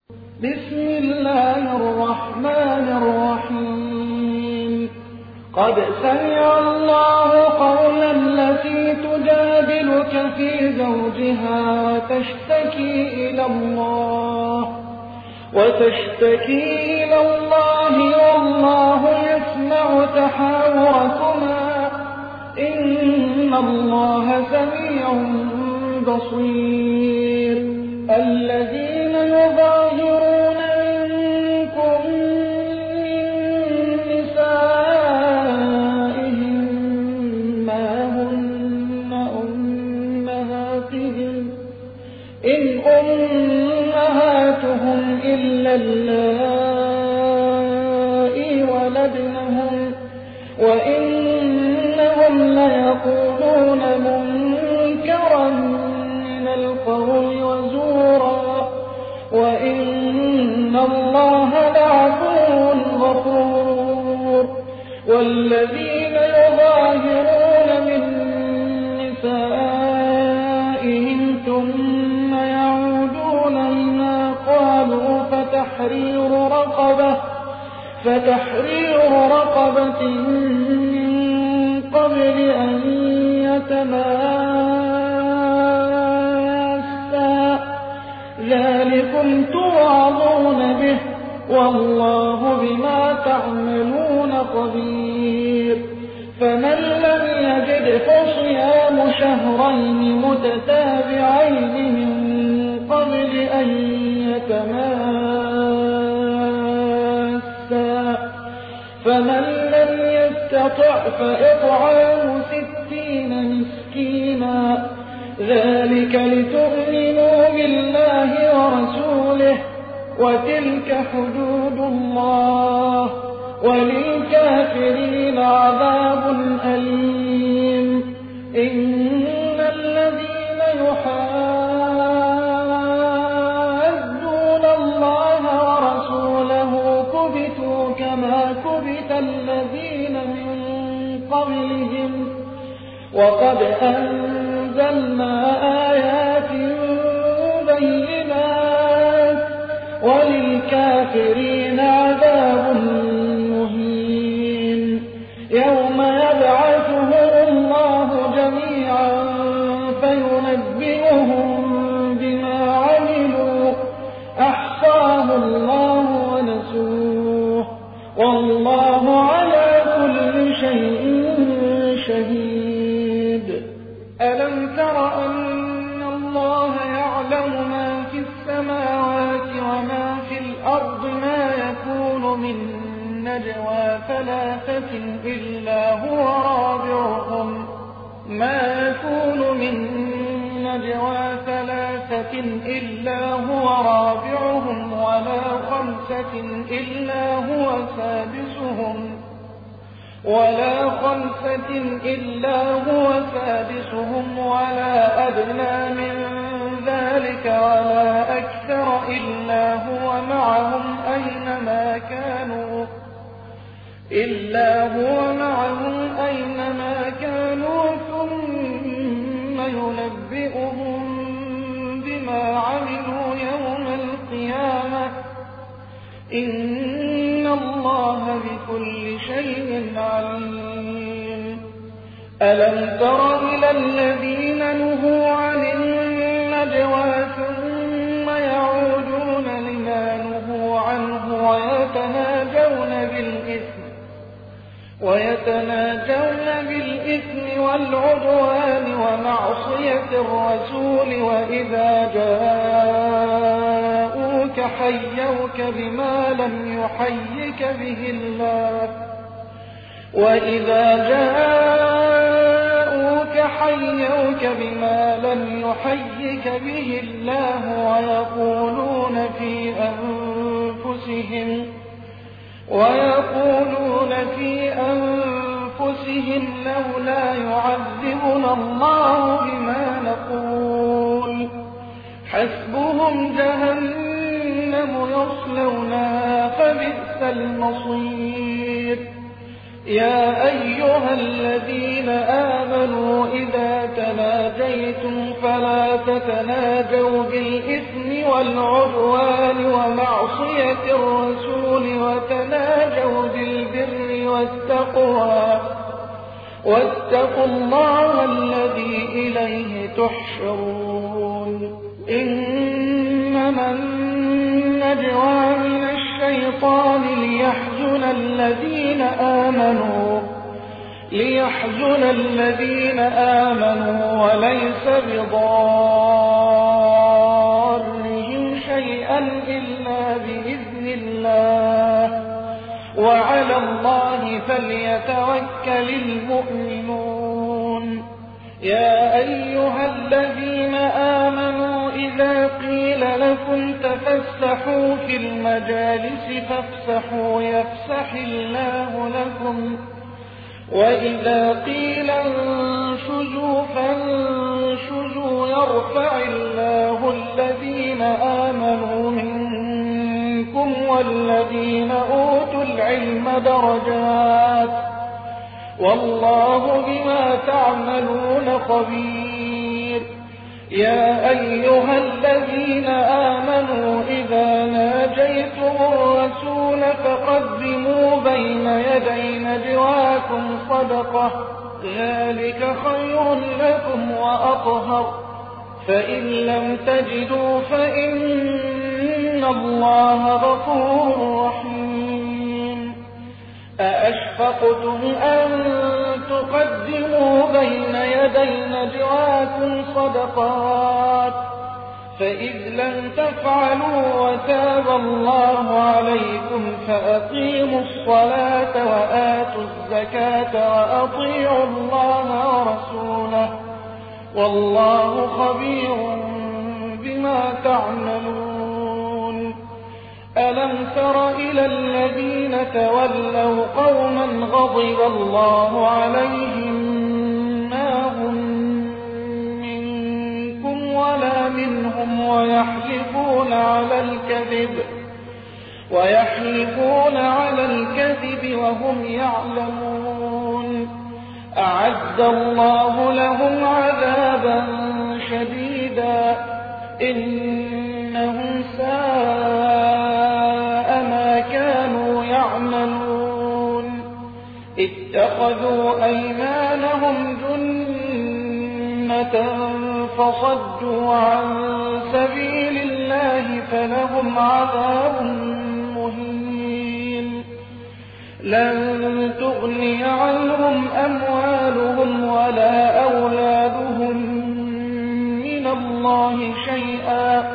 بسم الله الرحمن الرحيم. قد سمع الله قول التي تجادلك في زوجها وتشتكي إلى الله والله يسمع تحاوركما إن الله سميع بصير. الذين يظاهرون منكم من نسائهم ما هن أمهاتهم إن أمهاتهم إلا اللائي ولدنهم وإنهم ليقولون منكرا من القول وزورا وإن الله لعفو غفور. والذين يظاهرون من نسائهم ثم يعودون لما قالوا فتحرير رقبة من قبل أن يتماسا ذلكم توعظون به والله بما تعملون خبير. فمن لم يجد فصيام شهرين متتابعين من قبل أن يتماسا فمن لم يستطع فإطعام 60 مسكينا ذلك لتؤمنوا بالله ورسوله وتلك حدود الله وللكافرين عذاب أليم. إن الذين يحادون الله ورسوله كبتوا كما كبت الذين من قبلهم وقد أنزلنا آيات بينات وللكافرين عذاب مهين. يوم يبعثهم الله جميعا فينبئهم بما عملوا أحصاه الله ونسوه والله على كل شيء شهيد. ألم تر أن الله يعلم ما في السماوات وما في الأرض ما يكون من نجوى ثلاثة إلا هو رابعهم ولا خمسة إلا هو سادسهم ولا أدنى من ذلك ولا أكثر إلا هو معهم أينما كانوا ثم ينبئهم بما عملوا يوم القيامة إن الله بكل شيء عليم. ألم تر إلى الذين نهوا عن النجوى ثم يعودون لما نهوا عنه ويتناجون بالإثم والعدوان ومعصية الرسول وإذا جاءوك حيوك بما لم يحيك به الله ويقولون في أنفسهم لولا يعذبنا الله بما نقول حسبهم جهنم يصلونها فبئس المصير. يا أيها الذين آمنوا إذا تناجيتم فلا تتناجوا بالإثم والعدوان واتقوا الله الذي إليه تحشرون. إنما النجوى من الشيطان ليحزن الذين آمنوا وليس بضارهم شيئا إلا بإذن الله وعلى الله فليتوكل المؤمنون. يا أيها الذين آمنوا إذا قيل لكم تفسحوا في المجالس فافسحوا يفسح الله لكم وإذا قيل انشزوا فانشزوا يرفع الله الذين آمنوا منكم والذين أوتوا العلم درجات والله بما تعملون خبير. يا أيها الذين آمنوا إذا ناجيتم الرسول فقدموا بين يدي نجواكم صدقة ذلك خير لكم وأطهر فإن لم تجدوا فإن الله غفور رحيم. أأشفقتم أن تقدموا بين يدي نجواكم صدقات فإذ لم تفعلوا وتاب الله عليكم فأقيموا الصلاة وآتوا الزكاة وأطيعوا الله ورسوله والله خبير بما تعملون. ألم تر إلى الذين تولوا قوما غضب الله عليهم ما هم منكم ولا منهم ويحلفون على الكذب وهم يعلمون. أعد الله لهم عذابا شديدا إنهم ساء ما كانوا يعملون. اتخذوا أيمانهم جنة فصدوا عن سبيل الله فلهم عذاب مهين. لن تغني عنهم أموالهم ولا أولادهم من الله شيئا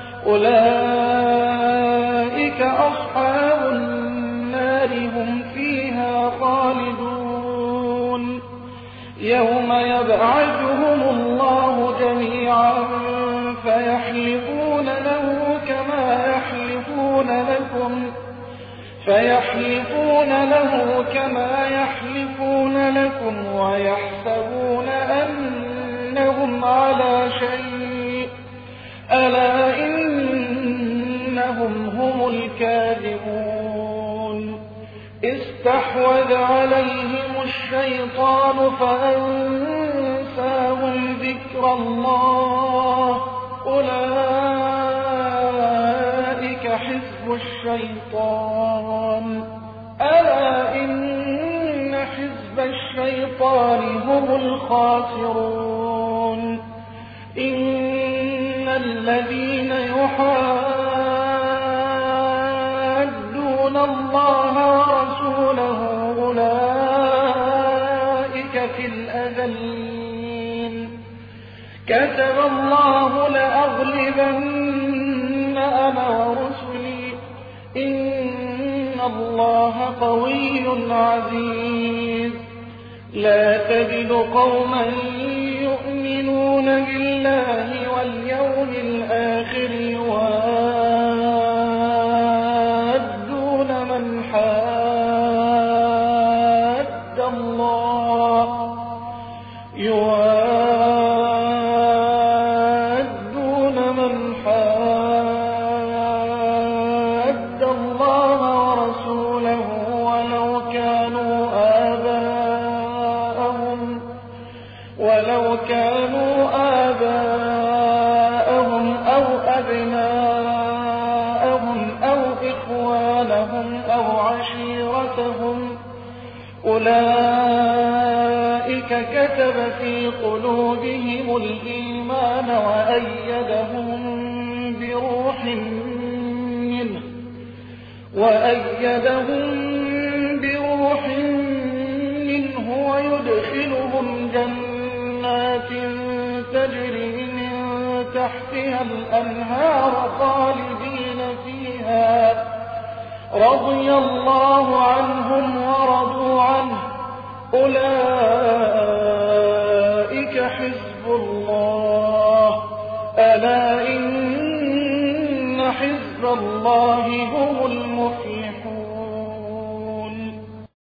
أولئك أصحاب النار هم فيها خالدون. يوم يبعثهم الله جميعا فيحلفون له كما يحلفون لكم ويحسبون أنهم على شيء ألا إنهم هم الكاذبون. استحوذ عليهم الشيطان فأنساهم ذكر الله أولئك حزب الشيطان ألا إن حزب الشيطان هم الخاسرون. إن الذين يحادون الله ورسوله أولئك في الأذلين. كتب الله لأغلبن أنا ورسلي إن الله قوي عزيز. لا تجد قوما يؤمنون بالله واليوم الآخر يوادون من حاد الله ورسوله ولو كانوا آباءهم أو أبناءهم أو إخوانهم أو عشيرتهم أولئك كتب في قلوبهم الإيمان وأيدهم بروح منه ويدخلهم جنات تجري من تحتها الأنهار خالدين فيها رضي الله عنهم ورضوا عنه أولئك حزب الله ألا إن حزب الله هم المفلحون.